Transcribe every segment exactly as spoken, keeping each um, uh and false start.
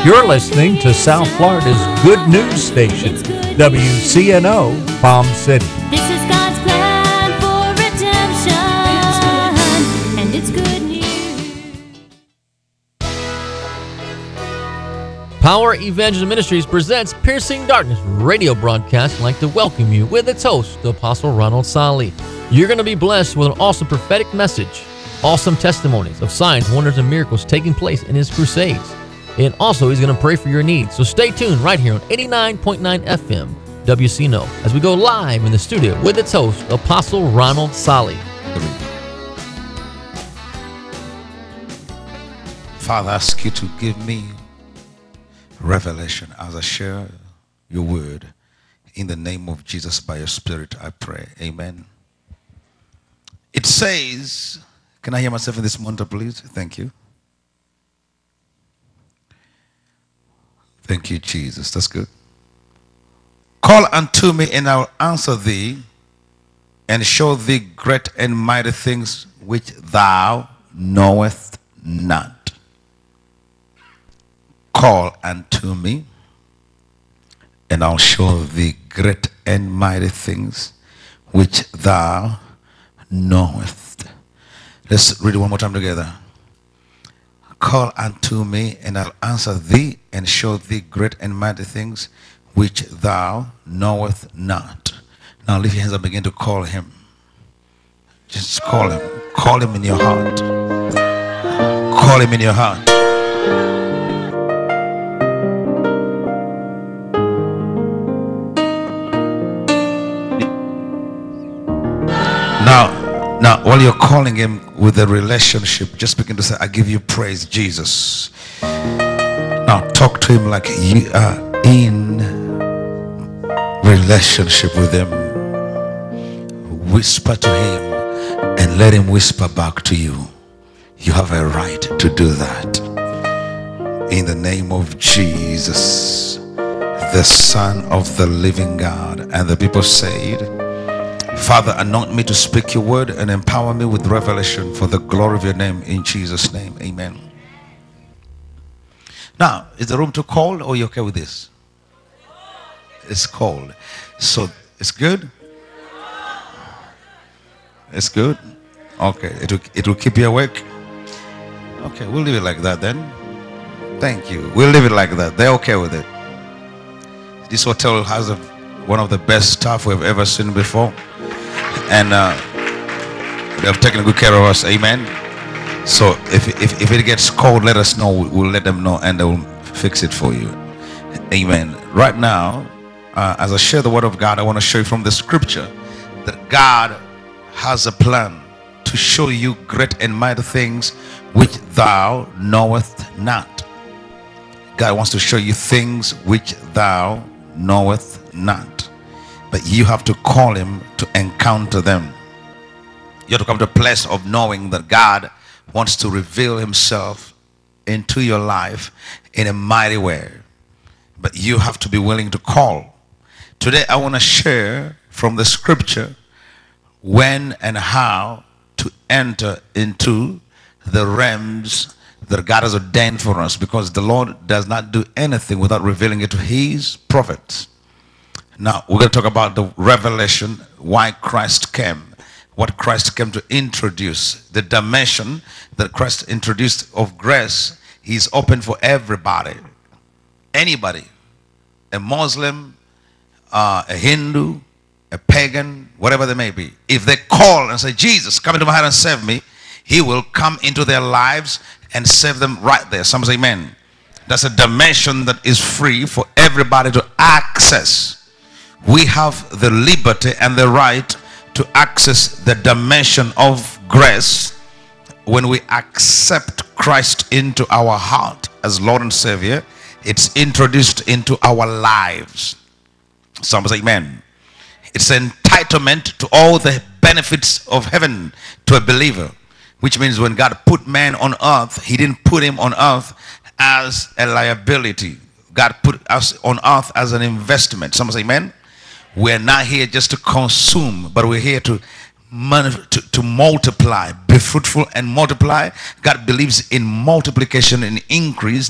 You're listening to South Florida's good news station, W C N O, Palm City. This is God's plan for redemption, and it's good news. Power Evangelist Ministries presents Piercing Darkness radio broadcast. I'd like to welcome you with its host, Apostle Ronald Sali. You're going to be blessed with an awesome prophetic message, awesome testimonies of signs, wonders, and miracles taking place in his crusades. And also, he's going to pray for your needs. So stay tuned right here on eighty-nine point nine F M, W C N O, as we go live in the studio with its host, Apostle Ronald Sali. Father, I ask you to give me revelation as I share your word. In the name of Jesus, by your Spirit, I pray. Amen. It says, can I hear myself in this monitor, please? Thank you. Thank you, Jesus. That's good. Call unto me, and I will answer thee, and show thee great and mighty things which thou knowest not. Call unto me, and I'll show thee great and mighty things which thou knowest. Let's read it one more time together. Call unto me, and I'll answer thee, and show thee great and mighty things which thou knowest not. Now lift your hands up and begin to call him. Just call him. Call him in your heart. Call him in your heart. Now, now, while you're calling him with a relationship, just begin to say, I give you praise, Jesus. Now, talk to him like you are in relationship with him. Whisper to him and let him whisper back to you. You have a right to do that. In the name of Jesus, the Son of the living God. And the people said, Father, anoint me to speak your word and empower me with revelation for the glory of your name, in Jesus' name. Amen. Now, is the room too cold, or are you okay with this? It's cold. So, it's good? It's good? Okay. It will, it will keep you awake? Okay, we'll leave it like that then. Thank you. We'll leave it like that. They're okay with it. This hotel has a, one of the best staff we've ever seen before. And uh, they've taken good care of us. Amen. So if, if, if it gets cold, let us know. We'll let them know, and they will fix it for you. Amen. Right now, uh, as I share the word of God, I want to show you from the scripture that God has a plan to show you great and mighty things which thou knowest not. God wants to show you things which thou knowest not. But you have to call him to encounter them. You have to come to a place of knowing that God wants to reveal himself into your life in a mighty way. But you have to be willing to call. Today I want to share from the scripture when and how to enter into the realms that God has ordained for us, because the Lord does not do anything without revealing it to his prophets. Now, we're going to talk about the revelation, why Christ came, what Christ came to introduce, the dimension that Christ introduced of grace is open for everybody, anybody, a Muslim, uh, a Hindu, a pagan, whatever they may be. If they call and say, Jesus, come into my heart and save me, he will come into their lives and save them right there. Some say amen. That's a dimension that is free for everybody to access. We have the liberty and the right to access the dimension of grace when we accept Christ into our heart as Lord and Savior. It's introduced into our lives. Some say amen. It's an entitlement to all the benefits of heaven to a believer, which means when God put man on earth, he didn't put him on earth as a liability. God put us on earth as an investment. Some say amen. We're not here just to consume, but we're here to, to, to multiply, be fruitful and multiply. God believes in multiplication and increase,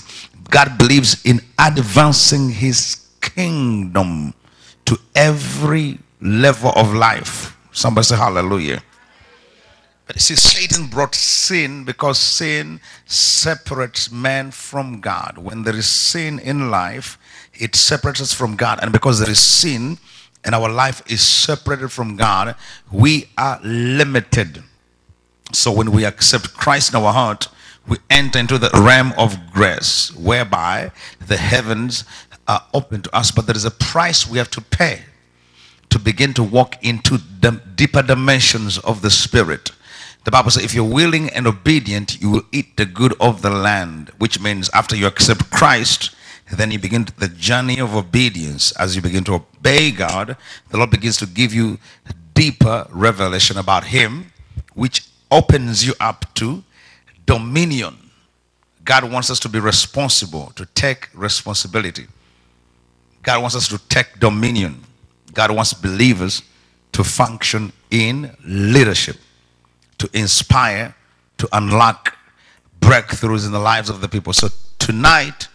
God believes in advancing his kingdom to every level of life. Somebody say hallelujah. But you see, Satan brought sin because sin separates man from God. When there is sin in life, it separates us from God. And because there is sin and our life is separated from God, we are limited. So when we accept Christ in our heart, we enter into the realm of grace, whereby the heavens are open to us. But there is a price we have to pay to begin to walk into the deeper dimensions of the Spirit. The Bible says if you're willing and obedient, you will eat the good of the land, which means after you accept Christ, then you begin the journey of obedience. As you begin to obey God, the Lord begins to give you deeper revelation about him, which opens you up to dominion. God wants us to be responsible, to take responsibility. God wants us to take dominion. God wants believers to function in leadership, to inspire, to unlock breakthroughs in the lives of the people. So tonight,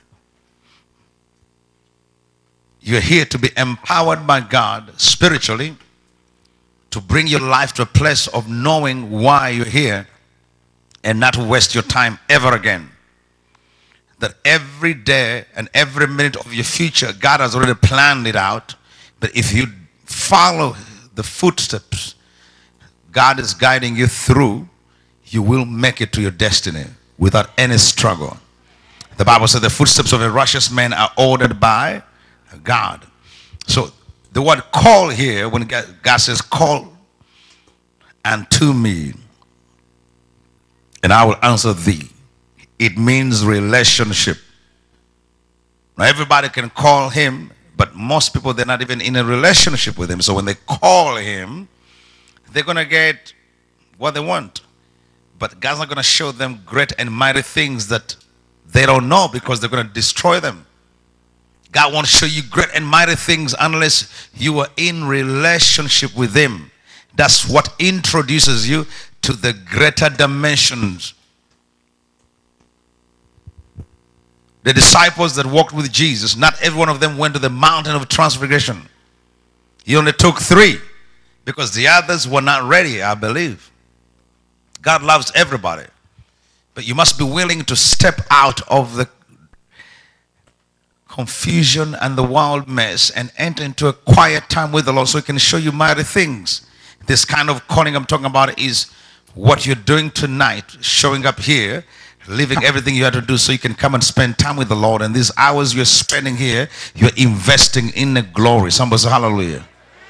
you're here to be empowered by God spiritually, to bring your life to a place of knowing why you're here and not waste your time ever again. That every day and every minute of your future, God has already planned it out. But if you follow the footsteps God is guiding you through, you will make it to your destiny without any struggle. The Bible says the footsteps of a righteous man are ordered by God. So the word call here, when God says call unto me and I will answer thee, it means relationship. Now everybody can call him, but most people, they're not even in a relationship with him. So when they call him, they're going to get what they want. But God's not going to show them great and mighty things that they don't know, because they're going to destroy them. God won't show you great and mighty things unless you are in relationship with him. That's what introduces you to the greater dimensions. The disciples that walked with Jesus, not every one of them went to the mountain of transfiguration. He only took three because the others were not ready, I believe. God loves everybody, but you must be willing to step out of the confusion and the wild mess and enter into a quiet time with the Lord so he can show you mighty things. This kind of calling I'm talking about is what you're doing tonight, showing up here, leaving everything you had to do so you can come and spend time with the Lord. And these hours you're spending here, you're investing in the glory. Somebody say hallelujah.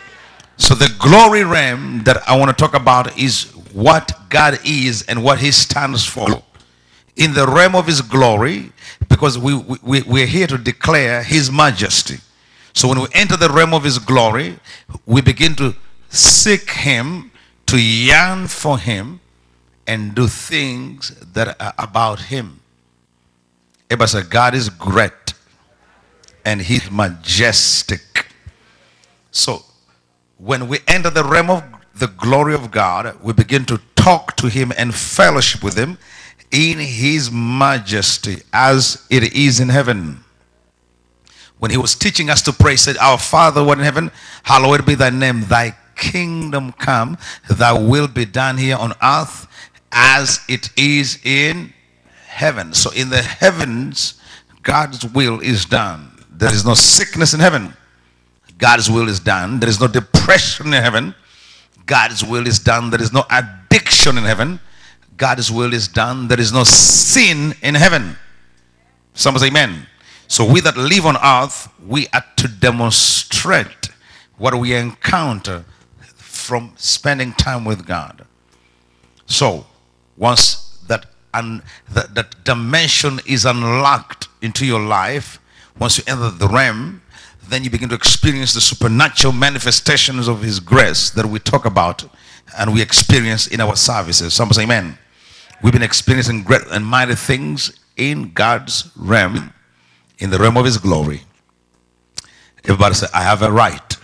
So the glory realm that I want to talk about is what God is and what he stands for. In the realm of his glory, because we, we, we're here to declare his majesty. So when we enter the realm of his glory, we begin to seek him, to yearn for him, and do things that are about him. Everybody say, God is great and he's majestic. So when we enter the realm of the glory of God, we begin to talk to him and fellowship with him in his majesty as it is in heaven. When he was teaching us to pray, he said, our Father who art in heaven, hallowed be thy name, thy kingdom come, thy will be done here on earth as it is in heaven. So in the heavens, God's will is done. There is no sickness in heaven. God's will is done. There is no depression in heaven. God's will is done. There is no addiction in heaven. God's will is done. There is no sin in heaven. Somebody say amen. So we that live on earth, we are to demonstrate what we encounter from spending time with God. So once that, un, that, that dimension is unlocked into your life, once you enter the realm, then you begin to experience the supernatural manifestations of his grace that we talk about and we experience in our services. Somebody say amen. We've been experiencing great and mighty things in God's realm, in the realm of his glory. Everybody say, I have a right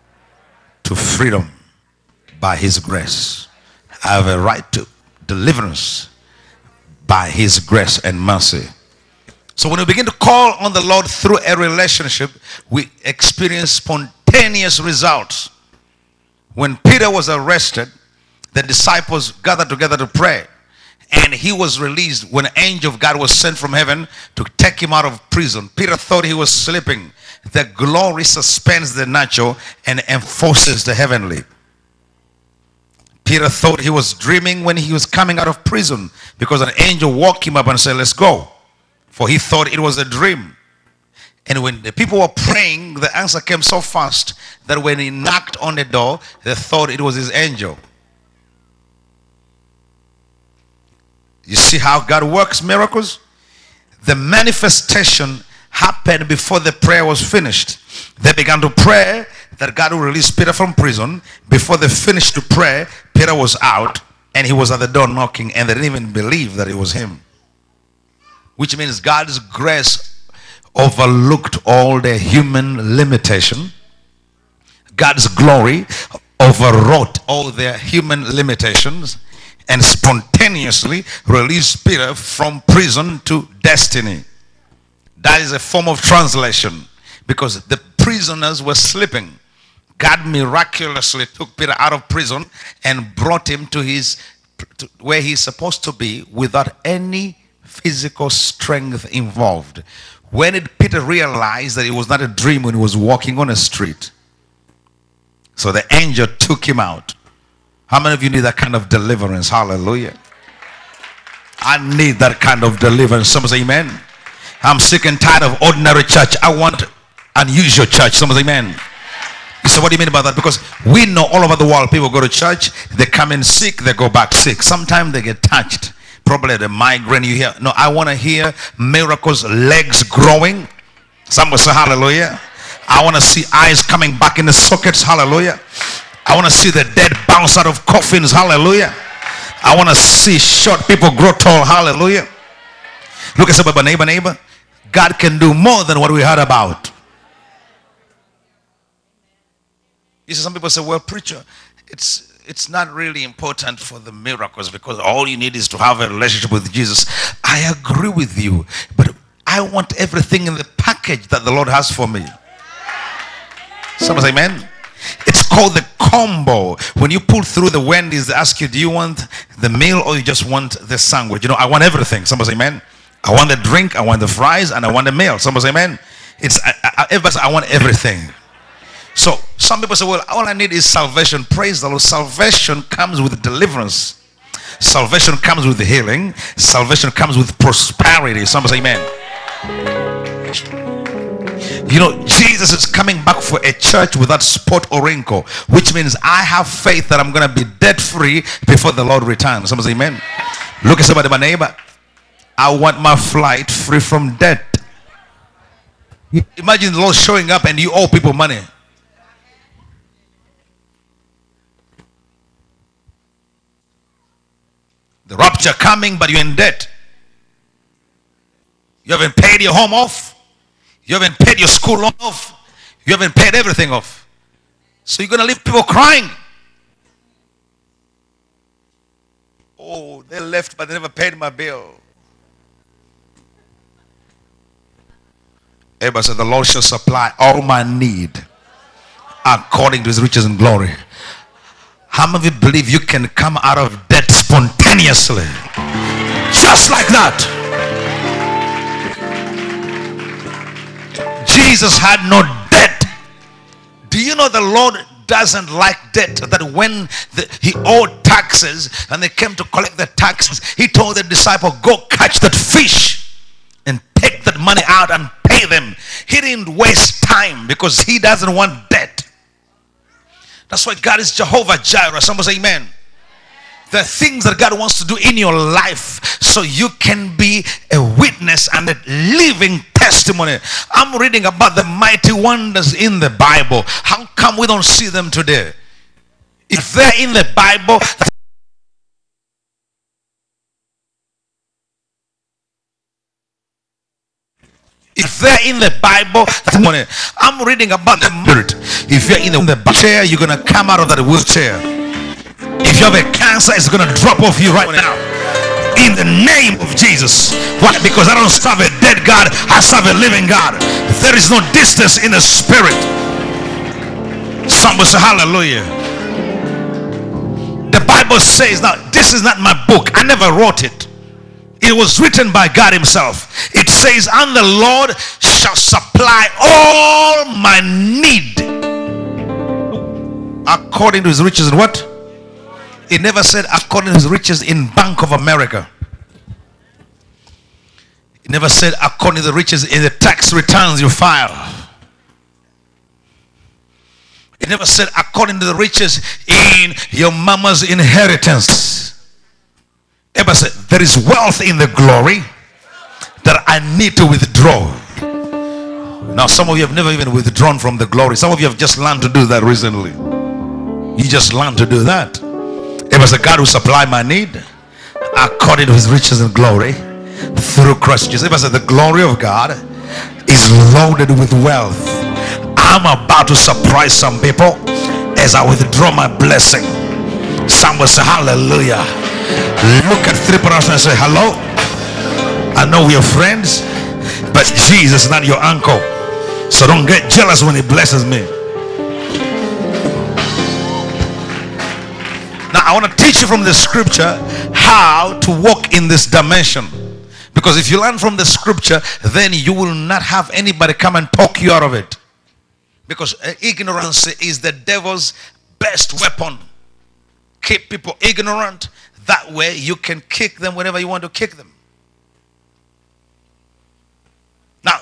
to freedom by his grace. I have a right to deliverance by his grace and mercy. So when we begin to call on the Lord through a relationship, we experience spontaneous results. When Peter was arrested, the disciples gathered together to pray, and he was released when an angel of God was sent from heaven to take him out of prison. Peter thought he was sleeping. The glory suspends the natural and enforces the heavenly. Peter thought he was dreaming when he was coming out of prison, because an angel woke him up and said, let's go. For he thought it was a dream. And when the people were praying, the answer came so fast that when he knocked on the door, they thought it was his angel. You see how God works miracles? The manifestation happened before the prayer was finished. They began to pray that God will release Peter from prison. Before they finished to pray, Peter was out and he was at the door knocking, and they didn't even believe that it was him. Which means God's grace overlooked all the human limitation. God's glory overwrought all their human limitations and spontaneously released Peter from prison to destiny. That is a form of translation, because the prisoners were sleeping. God miraculously took Peter out of prison and brought him to his to where he's supposed to be without any physical strength involved. When did Peter realize that it was not a dream? When he was walking on a street. So the angel took him out. How many of you need that kind of deliverance? Hallelujah. I need that kind of deliverance. Someone say amen. I'm sick and tired of ordinary church. I want unusual church. Someone say amen. You say, what do you mean about that? Because we know all over the world people go to church, they come in sick, they go back sick. Sometimes they get touched. Probably the migraine you hear. No, I want to hear miracles, legs growing. Someone say hallelujah. I want to see eyes coming back in the sockets. Hallelujah. I want to see the dead bounce out of coffins. Hallelujah. I want to see short people grow tall. Hallelujah. Look at somebody, neighbor, neighbor. God can do more than what we heard about. You see, some people say, well, preacher, it's it's not really important for the miracles, because all you need is to have a relationship with Jesus. I agree with you, but I want everything in the package that the Lord has for me. Someone say amen. It's called the combo. When you pull through the Wendy's, they ask you, do you want the meal or you just want the sandwich? You know, I want everything. Someone say amen. I want the drink, I want the fries, and I want the meal. Someone say amen. It's I, I, everybody say, I want everything. So some people say, well, all I need is salvation. Praise the Lord. Salvation comes with deliverance. Salvation comes with healing. Salvation comes with prosperity. Someone say amen. You know, Jesus is coming back for a church without spot or wrinkle, which means I have faith that I'm going to be debt free before the Lord returns. Someone say amen. Look at somebody, my neighbor. I want my flight free from debt. Imagine the Lord showing up and you owe people money. The rapture coming, but you're in debt. You haven't paid your home off. You haven't paid your school loan off. You haven't paid everything off. So you're going to leave people crying. Oh, they left, but they never paid my bill. Everybody said, the Lord shall supply all my need according to his riches and glory. How many of you believe you can come out of debt spontaneously? Just like that. Jesus had no debt. Do you know the Lord doesn't like debt? That when the, he owed taxes and they came to collect the taxes, he told the disciple, go catch that fish and take that money out and pay them. He didn't waste time because he doesn't want debt. That's why God is Jehovah Jireh. Someone say amen. The things that God wants to do in your life so you can be a witness and a living testimony. I'm reading about the mighty wonders in the Bible. How come we don't see them today? If they're in the Bible, if they're in the Bible, I'm reading about the spirit. If you're in the, in the chair, you're going to come out of that wheelchair. If you have a cancer, it's going to drop off you right now. In the name of Jesus. Why? Because I don't serve a dead God, I serve a living God. There is no distance in the spirit. Somebody say hallelujah. The Bible says, now this is not my book, I never wrote it. It was written by God himself. It says, and the Lord shall supply all my need according to his riches in what? It never said according to his riches in Bank of America. It never said according to the riches in the tax returns you file. It never said according to the riches in your mama's inheritance. It never said there is wealth in the glory that I need to withdraw. Now some of you have never even withdrawn from the glory. Some of you have just learned to do that recently. You just learned to do that. It was a God who supplied my need according to his riches and glory through Christ Jesus. It was the glory of God is loaded with wealth. I'm about to surprise some people as I withdraw my blessing. Someone say hallelujah. Look at three persons and say hello. I know we are friends, but Jesus is not your uncle, so don't get jealous when he blesses me. Now I want to teach you from the scripture how to walk in this dimension, because if you learn from the scripture, then you will not have anybody come and talk you out of it, because ignorance is the devil's best weapon. Keep people ignorant, that way you can kick them whenever you want to kick them. Now,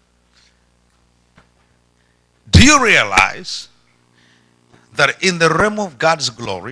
do you realize that in the realm of God's glory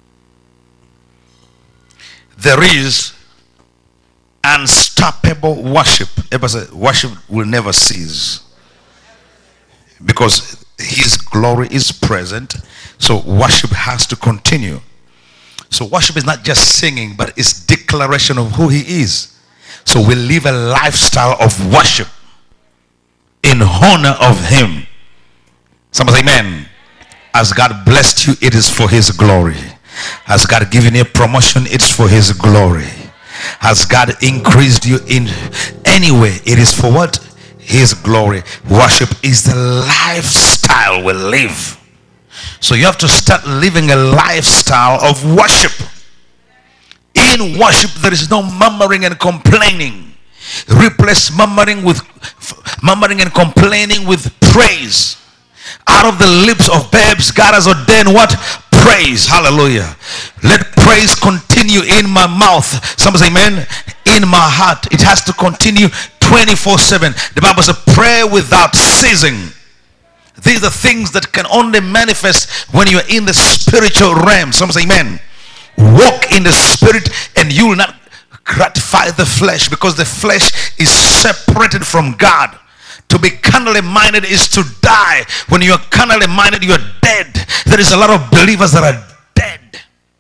there is unstoppable worship? Everybody say, worship will never cease, because his glory is present, so worship has to continue. So worship is not just singing, but it's declaration of who he is. So we live a lifestyle of worship in honor of him. Somebody say amen. As God blessed you, it is for his glory. Has God given you a promotion, it's for his glory. Has God increased you in any way, it is for what? His glory. Worship is the lifestyle we live. So you have to start living a lifestyle of worship. In worship there is no murmuring and complaining. Replace murmuring with murmuring and complaining with praise. Out of the lips of babes God has ordained what? Praise. Hallelujah. Let praise continue in my mouth. Somebody say amen. In my heart. It has to continue twenty-four seven. The Bible says pray without ceasing. These are things that can only manifest when you are in the spiritual realm. Somebody say amen. Walk in the spirit and you will not gratify the flesh, because the flesh is separated from God. To be carnally minded is to die. When you are carnally minded, you are dead. There is a lot of believers that are dead.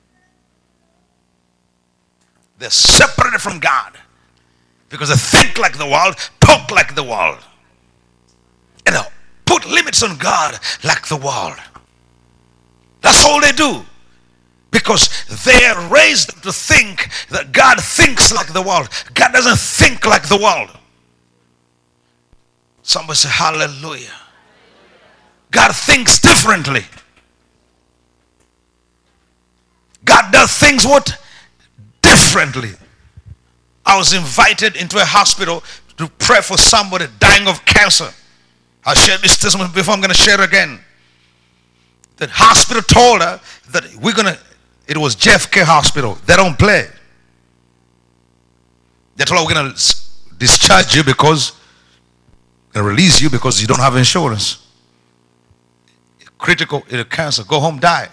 They're separated from God because they think like the world, talk like the world, and they put limits on God like the world. That's all they do, because they are raised to think that God thinks like the world. God doesn't think like the world. Somebody say hallelujah. God thinks differently. God does things what? Differently. I was invited into a hospital to pray for somebody dying of cancer. I shared this testimony before, I'm going to share again. The hospital told her that we're going to, it was J F K Hospital. They don't play. They told her we're going to discharge you because, we're going to release you because you don't have insurance. Critical cancer, go home, die.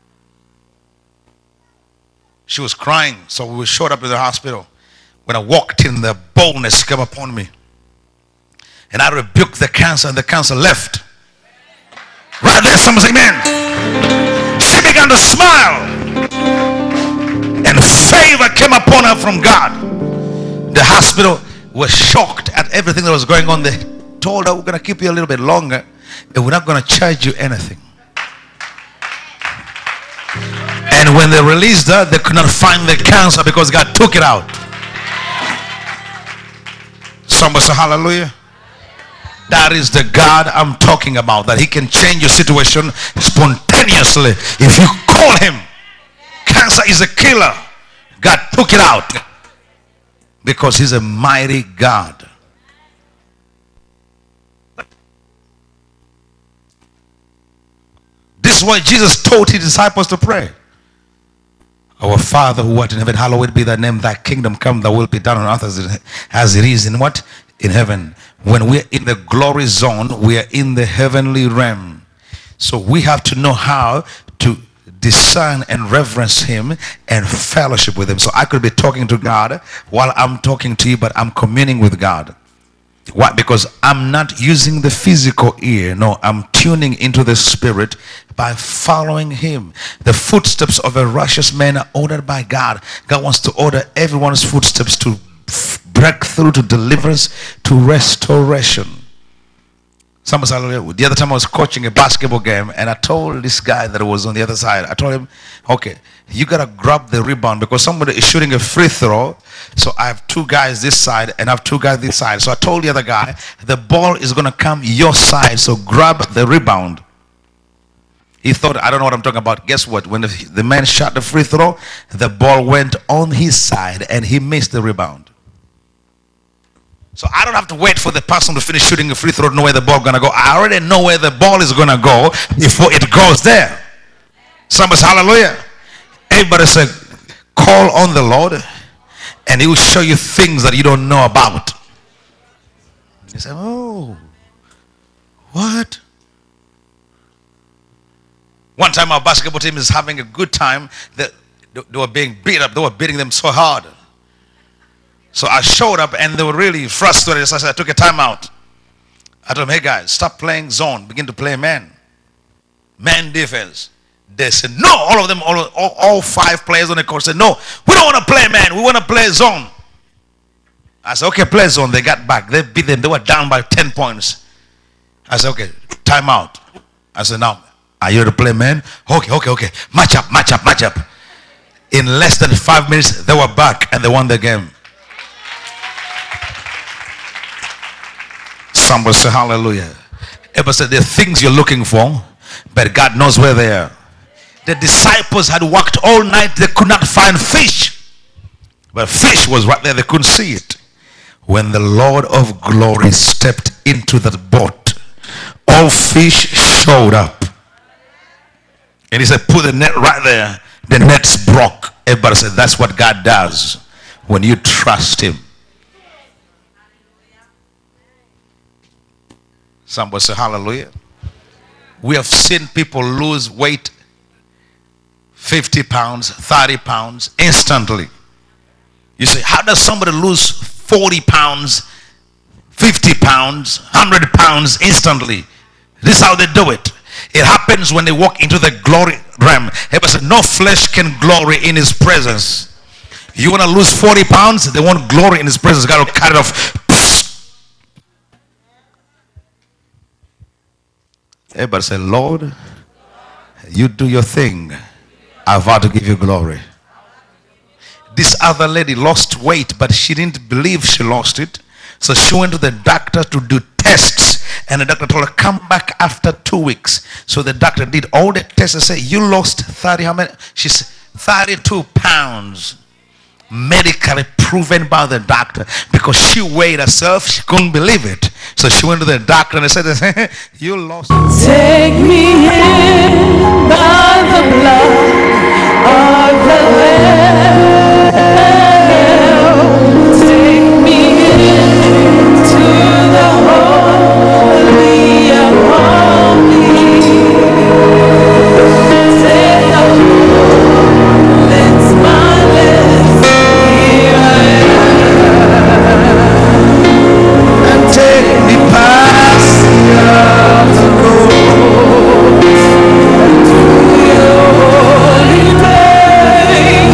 She was crying, so we showed up at the hospital. When I walked in, the boldness came upon me. And I rebuked the cancer, and the cancer left. Right there, someone say amen. She began to smile. And favor came upon her from God. The hospital was shocked at everything that was going on. They told her, we're going to keep you a little bit longer, and we're not going to charge you anything. And when they released her, they could not find the cancer because God took it out. Somebody say hallelujah. That is the God I'm talking about. That he can change your situation spontaneously if you call him. Cancer is a killer. God took it out because he's a mighty God. This is why Jesus taught his disciples to pray. Our Father who art in heaven, hallowed be thy name, thy kingdom come, thy will be done on earth as it, as it is in what? In heaven. When we're in the glory zone, we are in the heavenly realm. So we have to know how to discern and reverence him and fellowship with him. So I could be talking to God while I'm talking to you, but I'm communing with God. Why? Because I'm not using the physical ear. No, I'm tuning into the spirit by following him. The footsteps of a righteous man are ordered by God. God wants to order everyone's footsteps to breakthrough, to deliverance, to restoration. Somebody said, the other time I was coaching a basketball game and I told this guy that was on the other side, I told him, okay, you got to grab the rebound because somebody is shooting a free throw. So I have two guys this side and I have two guys this side. So I told the other guy, the ball is going to come your side. So grab the rebound. He thought, I don't know what I'm talking about. Guess what? When the, the man shot the free throw, the ball went on his side and he missed the rebound. So I don't have to wait for the person to finish shooting a free throw to know where the ball is going to go. I already know where the ball is going to go before it goes there. Somebody say hallelujah. Everybody say, call on the Lord and he will show you things that you don't know about. You say, oh, what? One time our basketball team is having a good time. They, they were being beat up. They were beating them so hard. So I showed up and they were really frustrated. So I said, I took a timeout. I told them, hey guys, stop playing zone. Begin to play man. Man defense. They said, no. All of them, all, all, all five players on the court said, no, we don't want to play man. We want to play zone. I said, okay, play zone. They got back. They beat them. They were down by ten points. I said, okay, timeout. I said, now, are you ready to play man? Okay, okay, okay. Match up, match up, match up. In less than five minutes, they were back and they won the game. Somebody say hallelujah. Everybody said there are things you're looking for, but God knows where they are. The disciples had walked all night. They could not find fish. But fish was right there. They couldn't see it. When the Lord of glory stepped into that boat, all fish showed up. And he said, put the net right there. The nets broke. Everybody said, that's what God does when you trust him. Somebody say hallelujah. We have seen people lose weight fifty pounds, thirty pounds instantly. You say, how does somebody lose forty pounds, fifty pounds, one hundred pounds instantly? This is how they do it. It happens when they walk into the glory realm. Everybody said, no flesh can glory in his presence. You want to lose forty pounds? They want glory in his presence. Got to cut it off. Everybody say, Lord, you do your thing. I vow to give you glory. This other lady lost weight, but she didn't believe she lost it. So she went to the doctor to do tests. And the doctor told her, come back after two weeks. So the doctor did all the tests and said, you lost thirty, how many? She said, thirty-two pounds. Medically proven by the doctor, because she weighed herself, she couldn't believe it. So she went to the doctor and they said, you lost. Take me in by the blood of the Lamb. Take me into the holy of holies. Say the Lord, cleanse my lips. Here I am. And take me past the road. To your holy place.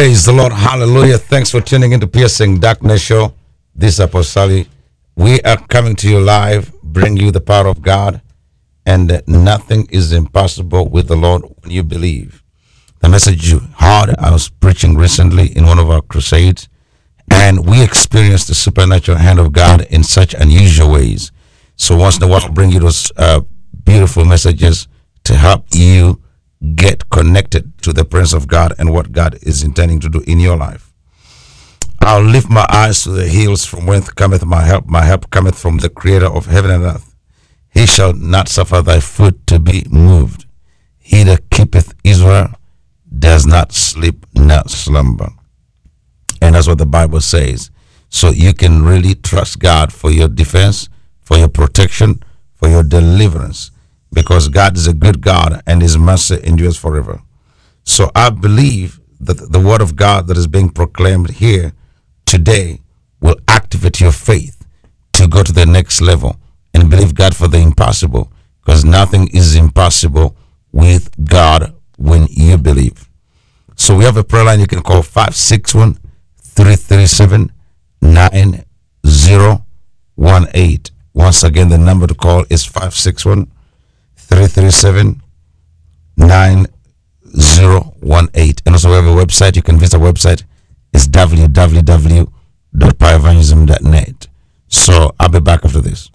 Praise the Lord. Hallelujah. Thanks for tuning into Piercing Darkness Show. This is Apostle Sally. We are coming to you live, bring you the power of God, and uh, nothing is impossible with the Lord when you believe. The message you heard, I was preaching recently in one of our crusades, and we experienced the supernatural hand of God in such unusual ways. So once in a while, I'll bring you those uh, beautiful messages to help you get connected to the presence of God and what God is intending to do in your life. I'll lift my eyes to the hills from whence cometh my help. My help cometh from the creator of heaven and earth. He shall not suffer thy foot to be moved. He that keepeth Israel does not sleep nor slumber. And that's what the Bible says. So you can really trust God for your defense, for your protection, for your deliverance, because God is a good God and his mercy endures forever. So I believe that the word of God that is being proclaimed here today will activate your faith to go to the next level and believe God for the impossible, because nothing is impossible with God when you believe. So we have a prayer line you can call five six one, three three seven, nine zero one eight. Once again, the number to call is five six one, three three seven, nine zero one eight. And also we have a website. You can visit our website. It's w w w dot power evangelism dot net. So I'll be back after this.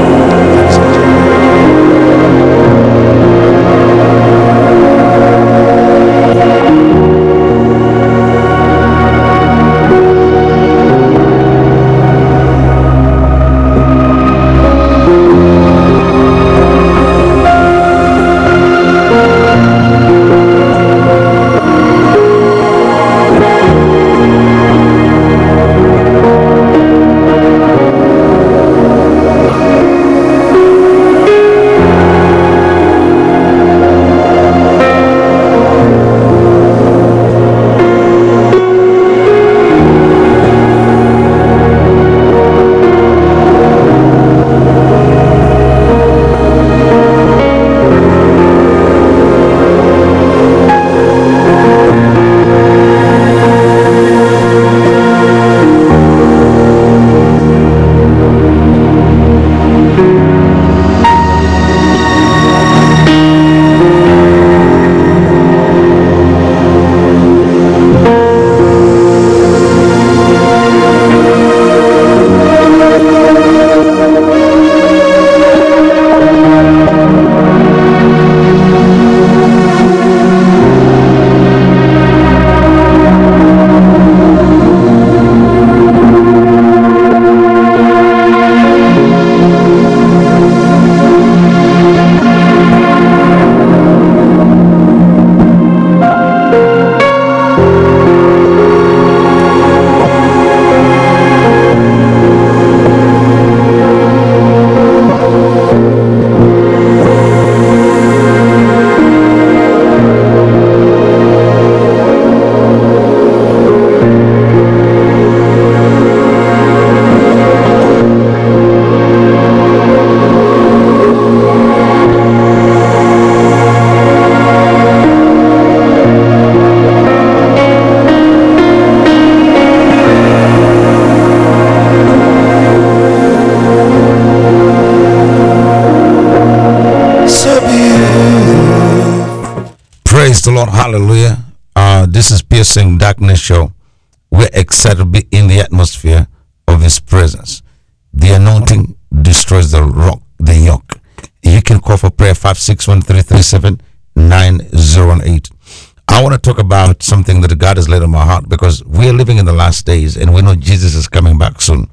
Praise the Lord. Hallelujah. Uh, this is Piercing Darkness Show. We're excited to be in the atmosphere of his presence. The anointing destroys the rock, the yoke. You can call for prayer five six one, three three seven, nine zero one eight. I want to talk about something that God has laid on my heart, because we are living in the last days and we know Jesus is coming back soon.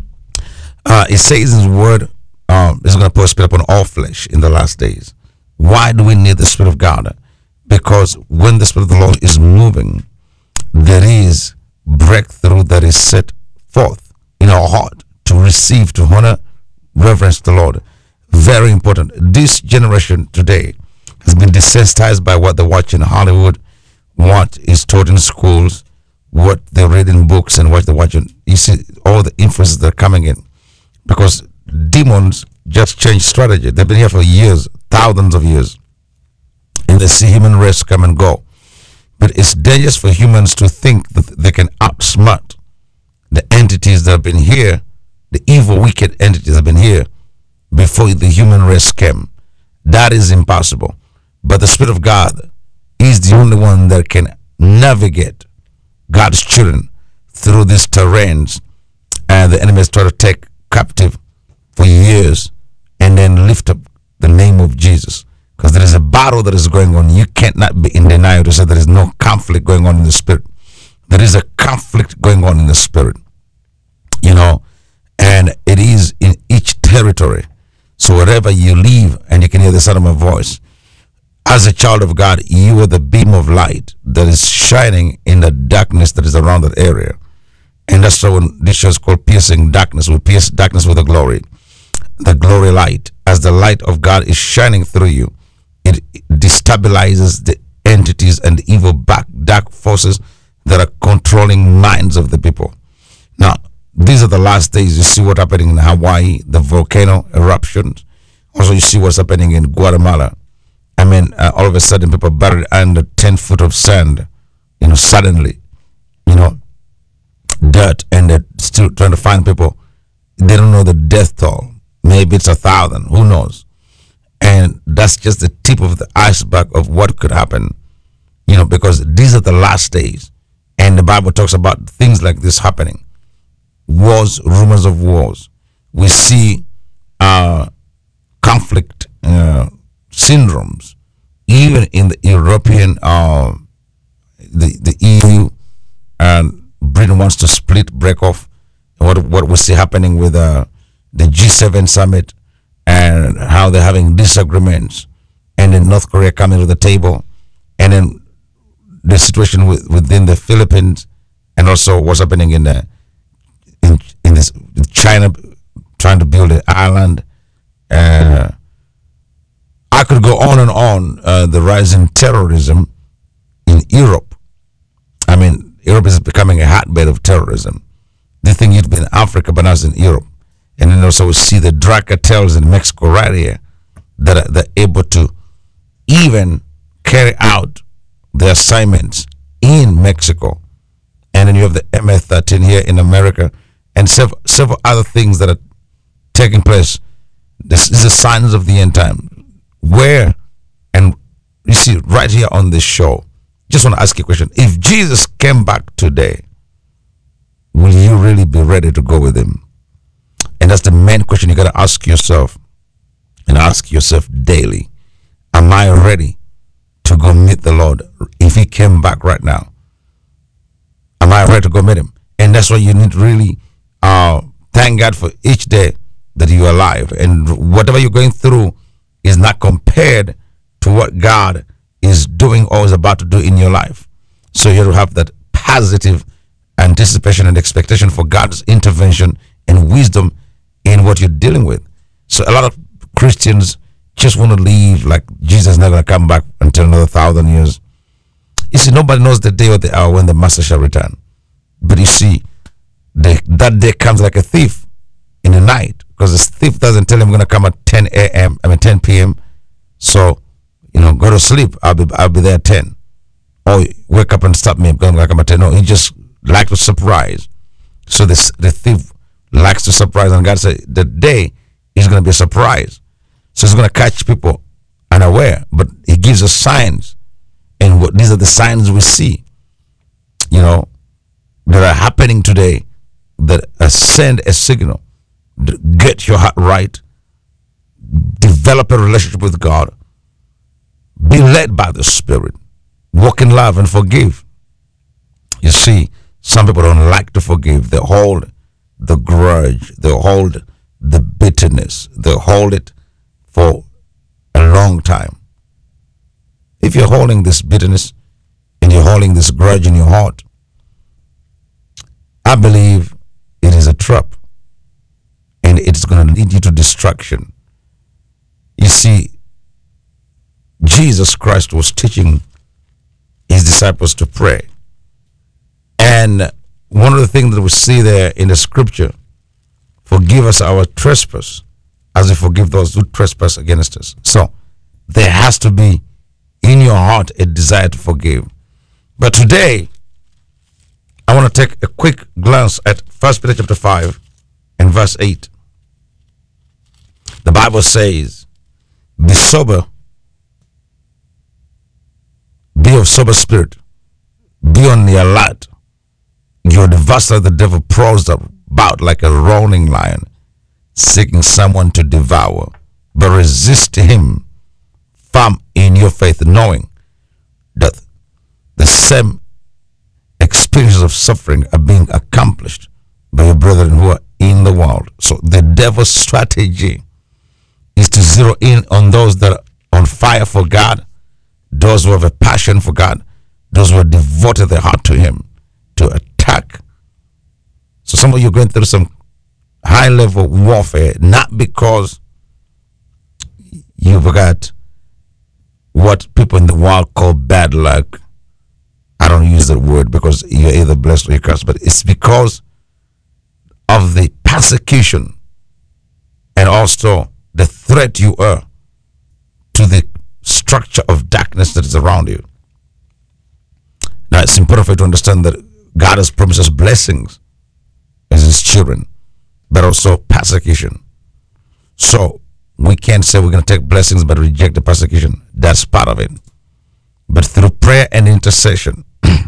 Uh, it says in his word, um, is going to pour his spirit upon all flesh in the last days. Why do we need the Spirit of God? Because when the Spirit of the Lord is moving, there is breakthrough that is set forth in our heart to receive, to honor, reverence the Lord. Very important. This generation today has been desensitized by what they watch in Hollywood, what is taught in schools, what they read in books, and what they watch in. You see all the influences that are coming in, because demons just change strategy. They've been here for years, thousands of years, and they see human race come and go. But it's dangerous for humans to think that they can outsmart the entities that have been here, the evil, wicked entities that have been here before the human race came. That is impossible. But the Spirit of God is the only one that can navigate God's children through these terrains, and the enemies try to take captive for years and then lift up the name of Jesus. Because there is a battle that is going on. You cannot be in denial to say there is no conflict going on in the spirit. There is a conflict going on in the spirit. You know, and it is in each territory. So wherever you live and you can hear the sound of my voice, as a child of God, you are the beam of light that is shining in the darkness that is around that area. And that's why when this show is called Piercing Darkness, we pierce darkness with the glory. The glory light. As the light of God is shining through you, it destabilizes the entities and the evil back dark forces that are controlling minds of the people. Now, these are the last days. You see what's happening in Hawaii, the volcano eruptions. Also, you see what's happening in Guatemala. I mean, uh, all of a sudden, people buried under ten foot of sand, you know, suddenly, you know, dirt, and they're still trying to find people. They don't know the death toll. Maybe it's a thousand, who knows? And that's just the tip of the iceberg of what could happen, you know, because these are the last days. And the Bible talks about things like this happening. Wars, rumors of wars. We see uh, conflict uh, syndromes, even in the European, uh, the, the E U, and Britain wants to split, break off. What, what we see happening with uh, the G seven summit, and how they're having disagreements, and then North Korea coming to the table, and then the situation with, within the Philippines, and also what's happening in the in in this China trying to build an island. Uh, I could go on and on. Uh, the rise in terrorism in Europe. I mean, Europe is becoming a hotbed of terrorism. They think you'd be in Africa, but now it's in Europe. And then also we see the drug cartels in Mexico right here that are, that are able to even carry out the assignments in Mexico. And then you have the M F thirteen here in America, and several, several other things that are taking place. This is the signs of the end time. Where, and you see right here on this show, just want to ask you a question. If Jesus came back today, will you really be ready to go with him? And that's the main question you got to ask yourself, and ask yourself daily. Am I ready to go meet the Lord if he came back right now? Am I ready to go meet him? And that's why you need to really uh, thank God for each day that you're alive. And whatever you're going through is not compared to what God is doing or is about to do in your life. So you have to have that positive anticipation and expectation for God's intervention and wisdom in what you're dealing with. So a lot of Christians just want to leave like Jesus is not going to come back until another thousand years. You see, nobody knows the day or the hour when the master shall return. But you see, the, that day comes like a thief in the night, because the thief doesn't tell him I'm going to come at ten a m I mean ten p m So, you know, go to sleep. I'll be I'll be there at ten. Or wake up and stop me. I'm going to come at ten. No, he just likes to surprise. So this the thief likes to surprise, and God said the day is going to be a surprise. So it's going to catch people unaware, but he gives us signs, and what these are the signs we see, you know, that are happening today, that uh, send a signal. Get your heart right, develop a relationship with God, be led by the Spirit, walk in love and forgive. You see, some people don't like to forgive. They hold the grudge, they hold the bitterness, they hold it for a long time. If you're holding this bitterness and you're holding this grudge in your heart, I believe it is a trap, and it's going to lead you to destruction. You see, Jesus Christ was teaching his disciples to pray. And one of the things that we see there in the scripture, forgive us our trespass as we forgive those who trespass against us. So there has to be in your heart a desire to forgive. But today, I want to take a quick glance at First Peter chapter five and verse eight. The Bible says, be sober, be of sober spirit, be on the alert. Your adversary, the devil, prowls about like a roaring lion, seeking someone to devour. But resist him firm in your faith, knowing that the same experiences of suffering are being accomplished by your brethren who are in the world. So the devil's strategy is to zero in on those that are on fire for God, those who have a passion for God, those who are devoted their heart to him, to attack. So some of you are going through some high level warfare, not because you've got what people in the world call bad luck. I don't use that word because you're either blessed or you're cursed, but it's because of the persecution and also the threat you are to the structure of darkness that is around you. Now, it's important for you to understand that God has promised us blessings as his children, but also persecution. So we can't say we're going to take blessings but reject the persecution. That's part of it. But through prayer and intercession,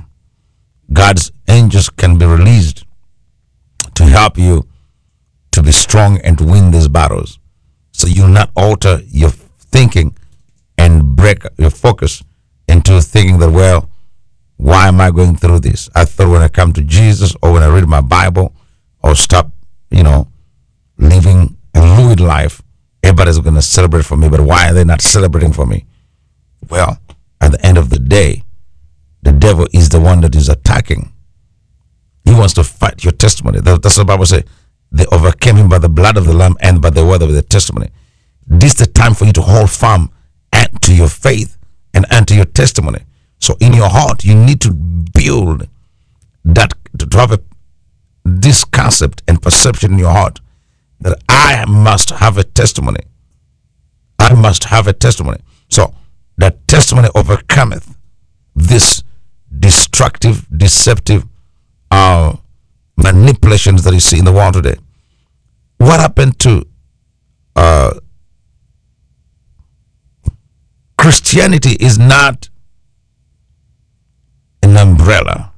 God's angels can be released to help you to be strong and to win these battles. So you'll not alter your thinking and break your focus into thinking that, well, why am I going through this? I thought when I come to Jesus or when I read my Bible or stop, you know, living a fluid life, everybody's going to celebrate for me. But why are they not celebrating for me? Well, at the end of the day, the devil is the one that is attacking. He wants to fight your testimony. That's what the Bible says. They overcame him by the blood of the Lamb and by the word of the testimony. This is the time for you to hold firm and to your faith and, and to your testimony. So in your heart, you need to build that, to have a, this concept and perception in your heart that I must have a testimony. I must have a testimony. So that testimony overcometh this destructive, deceptive uh, manipulations that you see in the world today. What happened to uh, Christianity is not an umbrella.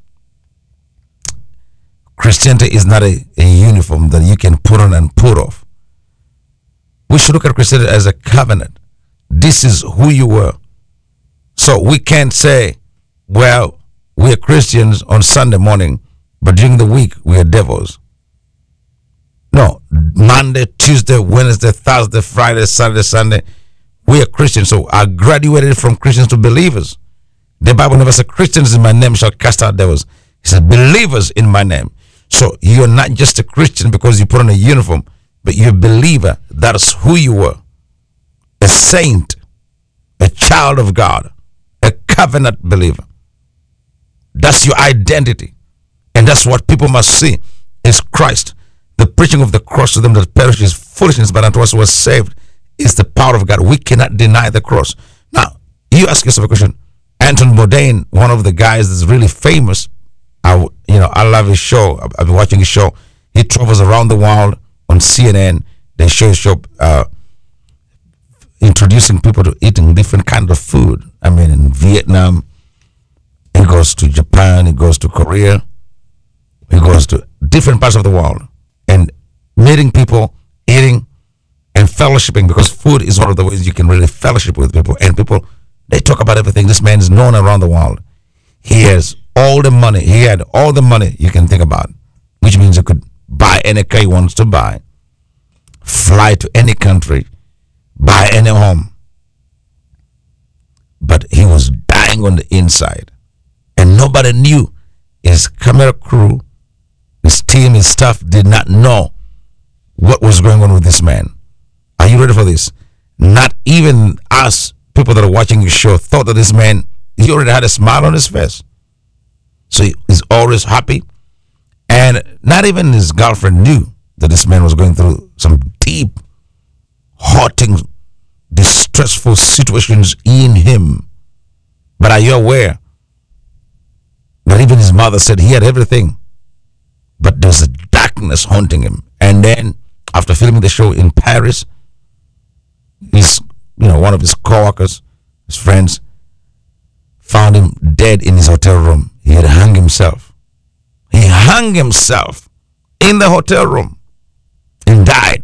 Christianity is not a, a uniform that you can put on and put off. We should look at Christianity as a covenant. This is who you were. So we can't say, well, we are Christians on Sunday morning, but during the week we are devils. No, Monday, Tuesday, Wednesday, Thursday, Friday, Saturday, Sunday, we are Christians. So I graduated from Christians to believers. The Bible never said, Christians in my name shall cast out devils. It said, believers in my name. So you're not just a Christian because you put on a uniform, but you're a believer. That's who you were. A saint, a child of God, a covenant believer. That's your identity. And that's what people must see is Christ. The preaching of the cross to them that perish is foolishness, but unto us who are saved is the power of God. We cannot deny the cross. Now, you ask yourself a question. Anton Bourdain, one of the guys that's really famous, I, you know, I love his show. I've, I've been watching his show. He travels around the world on C N N. They show his show uh, introducing people to eating different kind of food. I mean, in Vietnam, he goes to Japan, he goes to Korea, he goes to different parts of the world and meeting people, eating, and fellowshipping, because food is one of the ways you can really fellowship with people. And people, they talk about everything. This man is known around the world. He has all the money. He had all the money you can think about, which means he could buy any car he wants to buy, fly to any country, buy any home. But he was dying on the inside. And nobody knew. His camera crew, his team, his staff did not know what was going on with this man. Are you ready for this? Not even us, people that are watching your show, thought that this man, he already had a smile on his face. So he's always happy. And not even his girlfriend knew that this man was going through some deep, haunting, distressful situations in him. But are you aware But even his mother said he had everything, but there's a darkness haunting him. And then after filming the show in Paris, his, you know, one of his co-workers, his friends, found him dead in his hotel room. He had hung himself. He hung himself in the hotel room and died.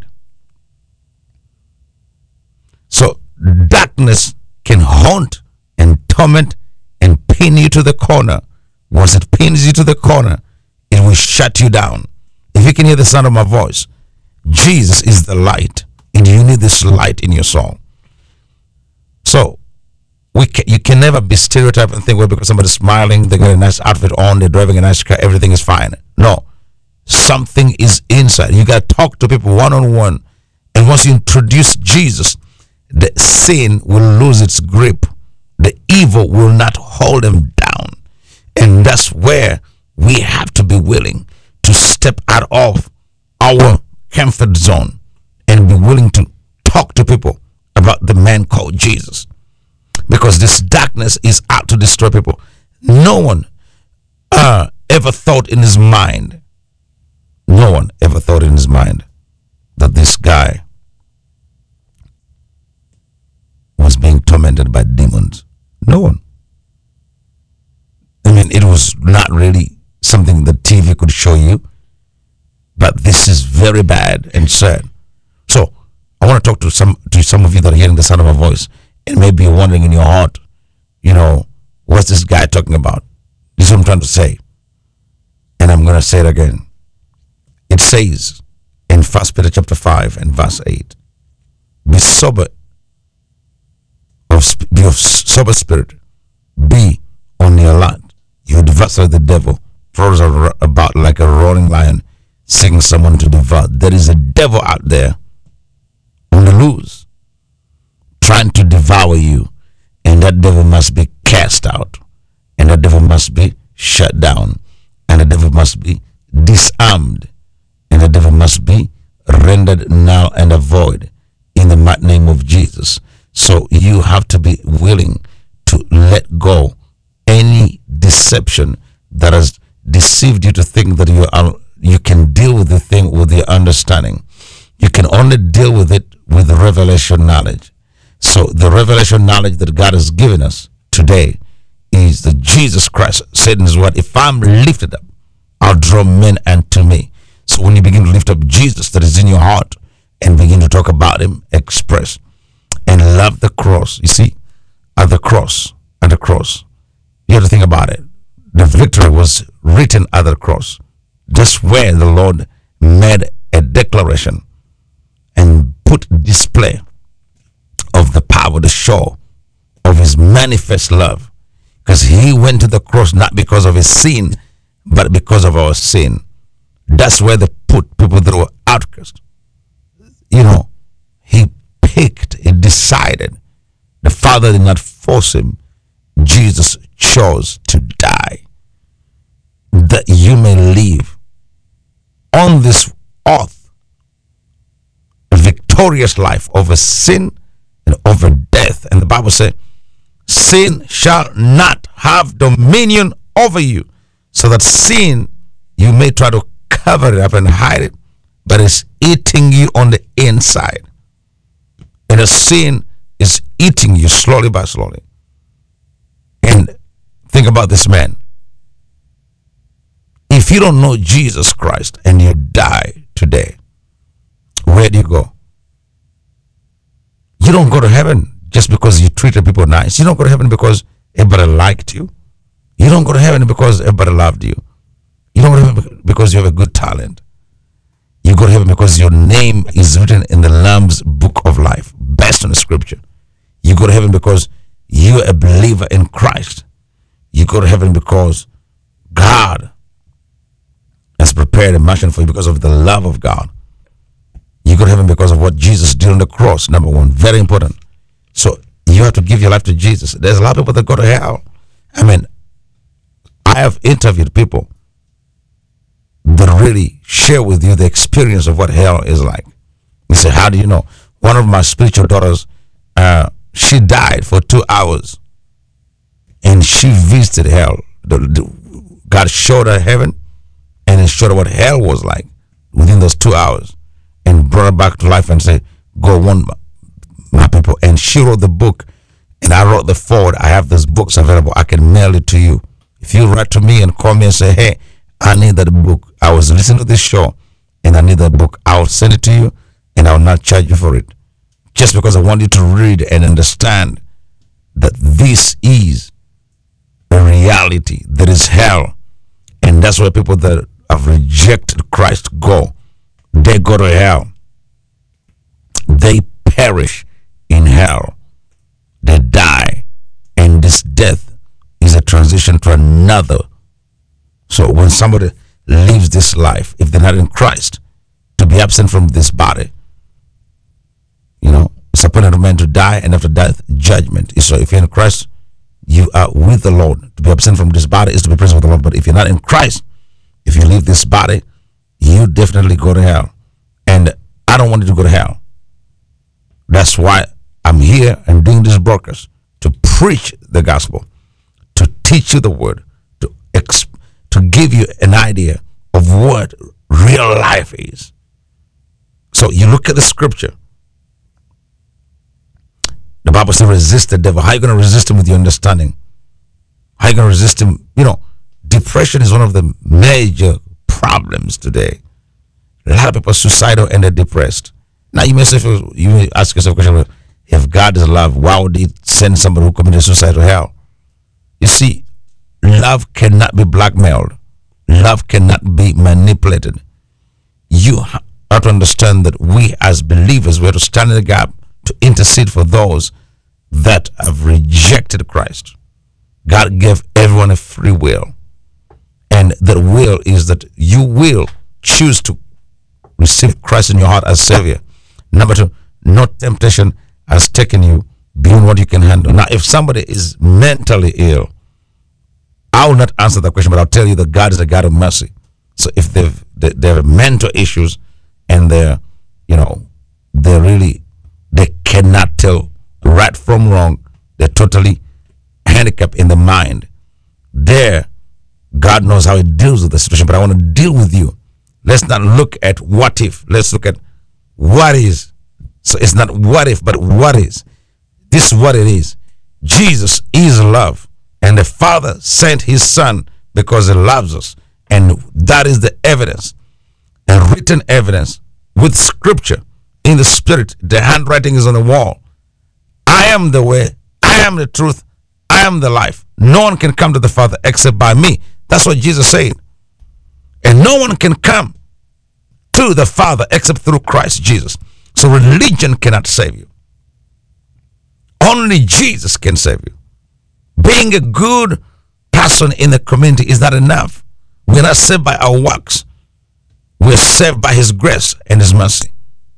So darkness can haunt and torment and pin you to the corner. Once it pins you to the corner, it will shut you down. If you can hear the sound of my voice, Jesus is the light, and you need this light in your soul. So we can, you can never be stereotyped and think, well, because somebody's smiling, they got a nice outfit on, they're driving a nice car, everything is fine. No, something is inside. You got to talk to people one-on-one, and once you introduce Jesus, the sin will lose its grip. The evil will not hold them down. And that's where we have to be willing to step out of our comfort zone and be willing to talk to people about the man called Jesus. Because this darkness is out to destroy people. No one uh, ever thought in his mind, no one ever thought in his mind that this guy was being tormented by demons. No one. I mean, it was not really something that T V could show you, but this is very bad and sad. So I want to talk to some to some of you that are hearing the sound of my voice, and maybe you're wondering in your heart, you know, what's this guy talking about? This is what I'm trying to say, and I'm going to say it again. It says in First Peter chapter five and verse eight, "Be sober, of sp- be of sober spirit, be on the alert. Your adversary, the devil, prowls ar- about like a roaring lion, seeking someone to devour." There is a devil out there on the loose, trying to devour you, and that devil must be cast out, and that devil must be shut down, and the devil must be disarmed, and the devil must be rendered null and void in the mighty name of Jesus. So you have to be willing to let go any deception that has deceived you to think that you are you can deal with the thing with your understanding. You can only deal with it with revelation knowledge. So the revelation knowledge that God has given us today is that Jesus Christ said in his word, if I'm lifted up, I'll draw men unto me. So when you begin to lift up Jesus that is in your heart and begin to talk about him, express and love the cross. You see, at the cross, at the cross, you have to think about it. The victory was written at the cross. Just where the Lord made a declaration and put display of the power, the show of his manifest love. Because he went to the cross not because of his sin, but because of our sin. That's where they put people that were outcast. You know, he picked, he decided. The Father did not force him. Jesus chose to die that you may live on this earth a victorious life over sin and over death. And the Bible says, sin shall not have dominion over you. So that sin, you may try to cover it up and hide it, but it's eating you on the inside. And the sin is eating you slowly by slowly. And think about this man. If you don't know Jesus Christ and you die today, where do you go? You don't go to heaven just because you treated people nice. You don't go to heaven because everybody liked you. You don't go to heaven because everybody loved you. You don't go to heaven because you have a good talent. You go to heaven because your name is written in the Lamb's book of life, based on the scripture. You go to heaven because you're a believer in Christ. You go to heaven because God has prepared a mansion for you because of the love of God. You go to heaven because of what Jesus did on the cross, number one. Very important. So you have to give your life to Jesus. There's a lot of people that go to hell. I mean, I have interviewed people that really share with you the experience of what hell is like. You say, how do you know? One of my spiritual daughters, uh, she died for two hours and she visited hell. The, the, God showed her heaven and he showed her what hell was like within those two hours and brought her back to life and said, go warn my, my people. And she wrote the book and I wrote the forward. I have those books available. I can mail it to you. If you write to me and call me and say, hey, I need that book. I was listening to this show and I need that book. I'll send it to you and I will not charge you for it. Just because I want you to read and understand that this is a reality. There is hell. And that's where people that have rejected Christ go. They go to hell. They perish in hell. They die. And this death is a transition to another. So when somebody lives this life, if they're not in Christ, to be absent from this body, you know, it's appointed to man to die, and after death, judgment. So if you're in Christ, you are with the Lord. To be absent from this body is to be present with the Lord. But if you're not in Christ, if you leave this body, you definitely go to hell. And I don't want you to go to hell. That's why I'm here and doing this broadcast, to preach the gospel, to teach you the word, to exp- to give you an idea of what real life is. So you look at the scripture. The Bible says resist the devil. How are you going to resist him with your understanding? How are you going to resist him? You know, depression is one of the major problems today. A lot of people are suicidal and they're depressed. Now you may say, you may ask yourself a question, if God is love, why would he send somebody who committed suicide to hell? You see, love cannot be blackmailed. Love cannot be manipulated. You have to understand that we as believers, we have to stand in the gap to intercede for those that have rejected Christ. God gave everyone a free will. And that will is that you will choose to receive Christ in your heart as Savior. Number two, no temptation has taken you beyond what you can handle. Now, if somebody is mentally ill, I will not answer that question, but I'll tell you that God is a God of mercy. So if they've they, they have mental issues and they're, you know, they're really, they cannot tell right from wrong, they're totally handicapped in the mind. There, God knows how he deals with the situation, but I want to deal with you. Let's not look at what if. Let's look at what is. So it's not what if, but what is. This is what it is. Jesus is love. And the Father sent his Son because he loves us. And that is the evidence. A written evidence with scripture in the spirit. The handwriting is on the wall. I am the way. I am the truth. I am the life. No one can come to the Father except by me. That's what Jesus said. And no one can come to the Father except through Christ Jesus. So religion cannot save you. Only Jesus can save you. Being a good person in the community is not enough. We're not saved by our works. We're saved by his grace and his mercy.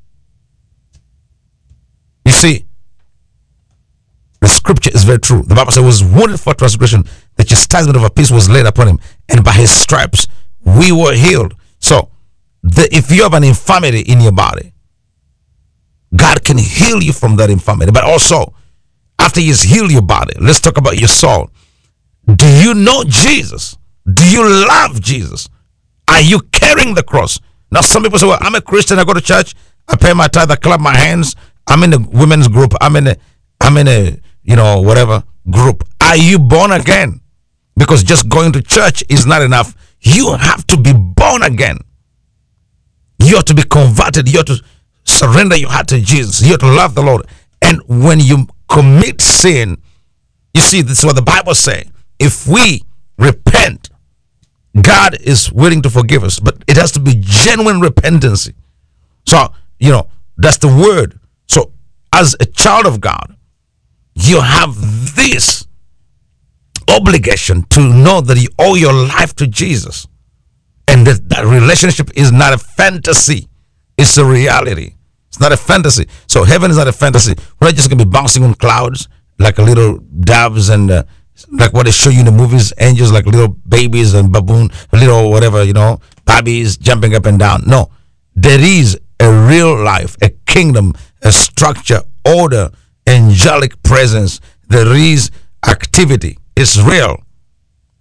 You see, the scripture is very true. The Bible says, was wounded for transgression, the chastisement of our peace was laid upon him, and by his stripes we were healed. So, the, if you have an infirmity in your body, God can heal you from that infirmity. But also, after he's healed your body, let's talk about your soul. Do you know Jesus? Do you love Jesus? Are you carrying the cross? Now, some people say, well, I'm a Christian, I go to church, I pay my tithe, I clap my hands, I'm in a women's group, I'm in a, I'm in a, you know, whatever group. Are you born again? Because just going to church is not enough. You have to be born again. You have to be converted. You have to surrender your heart to Jesus. You have to love the Lord. And when you commit sin, you see, this is what the Bible says. If we repent, God is willing to forgive us, but it has to be genuine repentance. So, you know, that's the word. So, as a child of God, you have this obligation to know that you owe your life to Jesus, and that that relationship is not a fantasy, it's a reality. It's not a fantasy. So heaven is not a fantasy. We're not just gonna be bouncing on clouds like a little doves and uh, like what they show you in the movies, angels like little babies and baboon, little whatever, you know, babies jumping up and down. No, there is a real life, a kingdom, a structure, order, angelic presence. There is activity. It's real.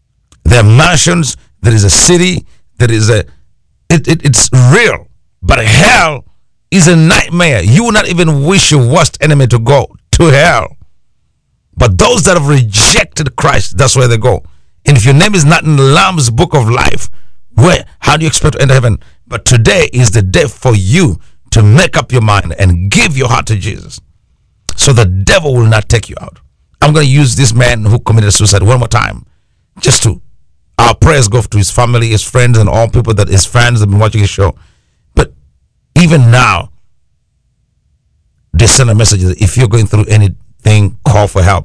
There are mansions, there is a city, there is a, it, it, it's real. But hell is a nightmare. You will not even wish your worst enemy to go to hell. But those that have rejected Christ, that's where they go. And if your name is not in the Lamb's book of life, where, how do you expect to enter heaven? But today is the day for you to make up your mind and give your heart to Jesus, so the devil will not take you out. I'm going to use this man who committed suicide one more time, just to, our prayers go to his family, his friends, and all people that his fans have been watching his show. But even now, they send a message that if you're going through anything, call for help.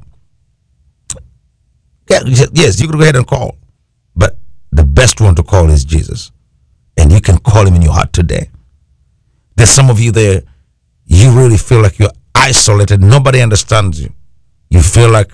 Yeah, yes, you can go ahead and call. But the best one to call is Jesus. And you can call him in your heart today. There's some of you there, you really feel like you're isolated. Nobody understands you. You feel like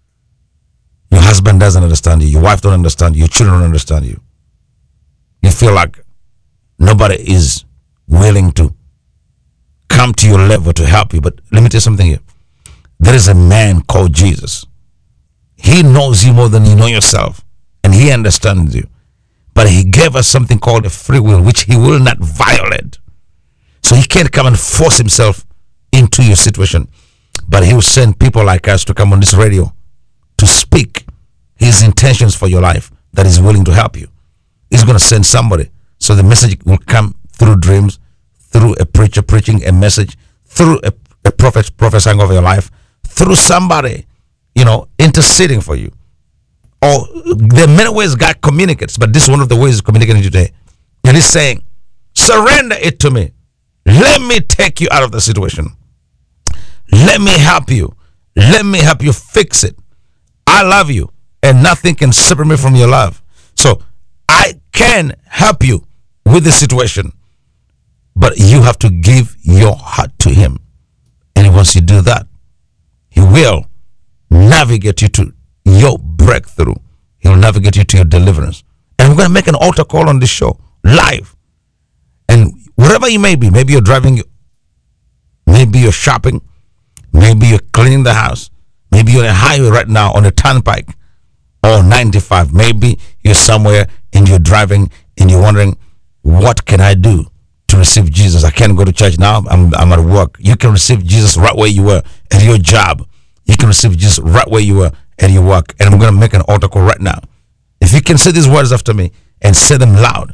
your husband doesn't understand you. Your wife don't understand you. Your children don't understand you. You feel like nobody is willing to come to your level to help you. But let me tell you something here. There is a man called Jesus. He knows you more than you know yourself. And he understands you. But he gave us something called a free will, which he will not violate. So he can't come and force himself into your situation. But he will send people like us to come on this radio to speak his intentions for your life, that is willing to help you. He's going to send somebody. So the message will come through dreams, through a preacher preaching a message, through a, a prophet prophesying over your life, through somebody, you know, interceding for you. Or there are many ways God communicates, but this is one of the ways he's communicating today. And he's saying, surrender it to me. Let me take you out of the situation. Let me help you. Let me help you fix it. I love you, and nothing can separate me from your love. So I can help you with the situation, but you have to give your heart to him. And once you do that, he will navigate you to your breakthrough. He'll navigate you to your deliverance. And we're going to make an altar call on this show live. And wherever you may be, maybe you're driving, maybe you're shopping, maybe you're cleaning the house, maybe you're on a highway right now on a turnpike or ninety-five. Maybe you're somewhere and you're driving and you're wondering, what can I do to receive Jesus? I can't go to church now. I'm, I'm at work. You can receive Jesus right where you were at your job. You can receive Jesus right where you were at your work. And I'm going to make an altar call right now. If you can say these words after me and say them loud.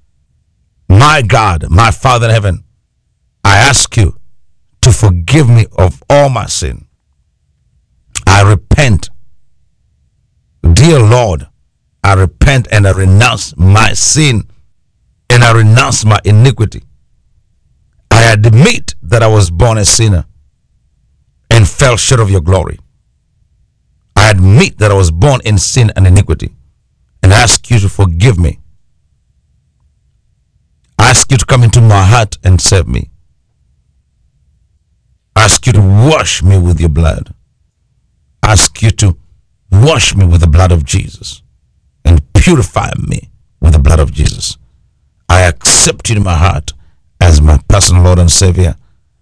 My God, my Father in heaven, I ask you to forgive me of all my sin. I repent. Dear Lord, I repent and I renounce my sin and I renounce my iniquity. I admit that I was born a sinner and fell short of your glory. I admit that I was born in sin and iniquity, and I ask you to forgive me. I ask you to come into my heart and save me. I ask you to wash me with your blood. I ask you to wash me with the blood of Jesus and purify me with the blood of Jesus. I accept you in my heart as my personal Lord and Savior.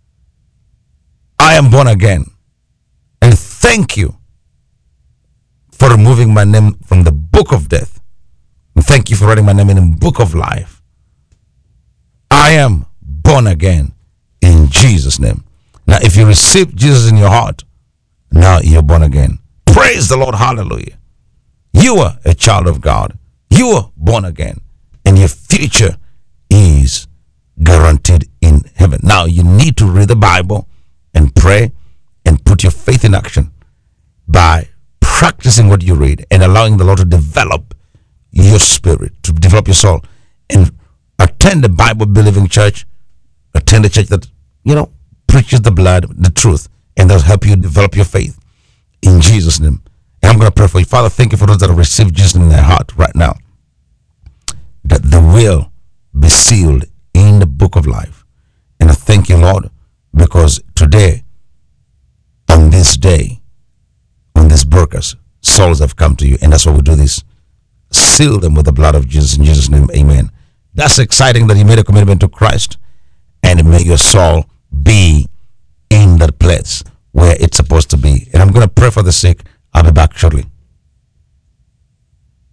I am born again. And thank you for removing my name from the book of death. And thank you for writing my name in the book of life. I am born again in Jesus' name. Now, if you receive Jesus in your heart, now you're born again. Praise the Lord. Hallelujah. You are a child of God. You are born again. And your future is guaranteed in heaven. Now, you need to read the Bible and pray and put your faith in action by practicing what you read and allowing the Lord to develop your spirit, to develop your soul, and attend a Bible-believing church, attend a church that, you know, preaches the blood, the truth, and that'll help you develop your faith in Jesus' name. And I'm going to pray for you. Father, thank you for those that have received Jesus in their heart right now, that they will be sealed in the book of life. And I thank you, Lord, because today, on this day, on this broadcast, souls have come to you, and that's why we do this. Seal them with the blood of Jesus in Jesus' name. Amen. That's exciting that you made a commitment to Christ, and may your soul be in that place where it's supposed to be. And I'm going to pray for the sick. I'll be back shortly.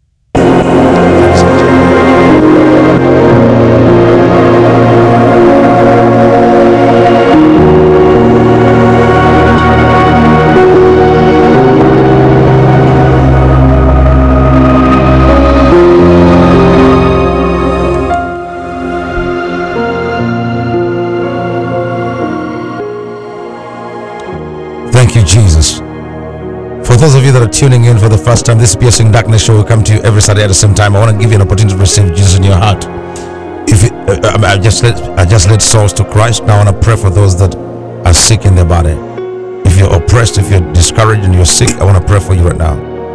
Thank you, Jesus. For those of you that are tuning in for the first time, this Piercing Darkness show will come to you every Saturday at the same time. I want to give you an opportunity to receive Jesus in your heart. If it, uh, I just led, I just led souls to Christ. Now I want to pray for those that are sick in their body. If you're oppressed, if you're discouraged and you're sick, I want to pray for you right now.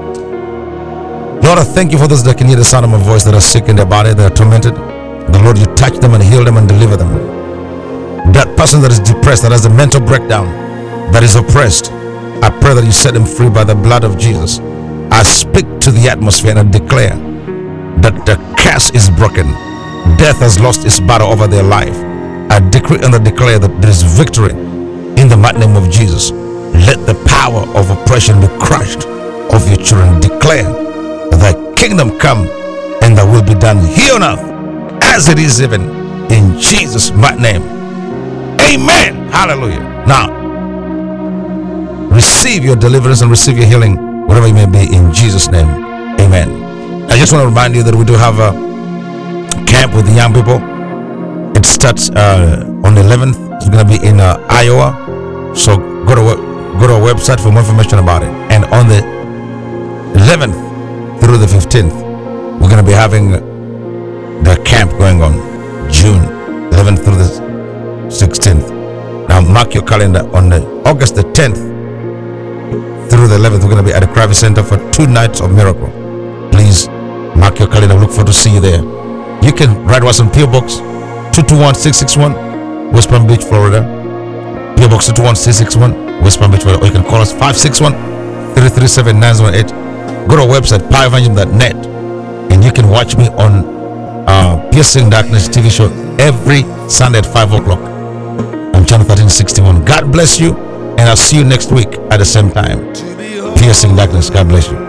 Lord, I thank you for those that can hear the sound of my voice, that are sick in their body, that are tormented. The Lord, you touch them and heal them and deliver them. That person that is depressed, that has a mental breakdown, that is oppressed, I pray that you set them free by the blood of Jesus. I speak to the atmosphere and I declare that the curse is broken. Death has lost its battle over their life. I decree and I declare that there is victory in the mighty name of Jesus. Let the power of oppression be crushed of your children. Declare thy kingdom come and thy will be done here on earth as it is even in Jesus' mighty name. Amen. Hallelujah. Now, receive your deliverance and receive your healing, whatever it may be, in Jesus' name. Amen. I just want to remind you that we do have a camp with the young people. It starts uh, on the eleventh. It's going to be in uh, Iowa. So go to go to our website for more information about it. And on the eleventh through the fifteenth, we're going to be having the camp going on June eleventh through the sixteenth. Now mark your calendar on the August the tenth through the eleventh. We're going to be at the Kravis Center for two nights of miracle. Please mark your calendar. Look forward to see you there. You can write us on P O Box two two one six six one, West Palm Beach, Florida. P O Box two two one six six one, West Palm Beach, Florida. Or you can call us five six one, three three seven, nine zero eight. Go to our website, power evangelism dot net, and you can watch me on uh, Piercing Darkness T V show every Sunday at five o'clock on channel thirteen sixty-one. God bless you, and I'll see you next week at the same time. Piercing Darkness. God bless you.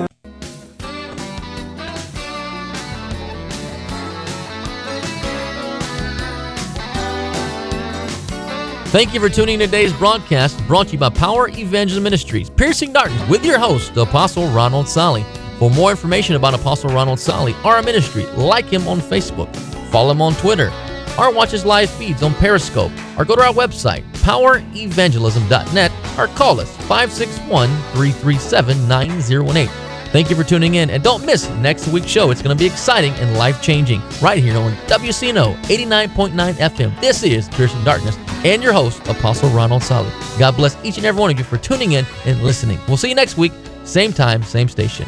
Thank you for tuning in to today's broadcast, brought to you by Power Evangelism Ministries, Piercing Darkness, with your host, Apostle Ronald Solly. For more information about Apostle Ronald Solly or our ministry, like him on Facebook, follow him on Twitter, or watch his live feeds on Periscope, or go to our website, power evangelism dot net, or call us five six one, three three seven, nine zero one eight. Thank you for tuning in, and don't miss next week's show. It's going to be exciting and life-changing right here on W C N O eighty-nine point nine F M. This is Piercing Darkness, and your host, Apostle Ronald Solly. God bless each and every one of you for tuning in and listening. We'll see you next week, same time, same station.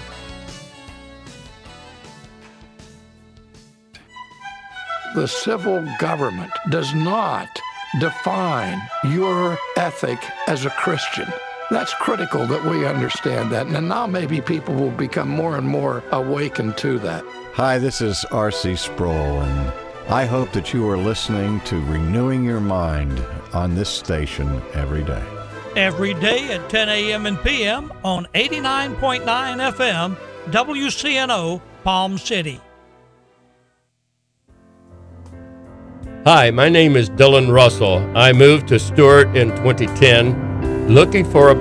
The civil government does not define your ethic as a Christian. That's critical that we understand that. And now maybe people will become more and more awakened to that. Hi, this is R C Sproul, and I hope that you are listening to Renewing Your Mind on this station every day. Every day at ten a.m. and p m on eighty-nine point nine F M, W C N O, Palm City. Hi, my name is Dylan Russell. I moved to Stewart in twenty ten, looking for a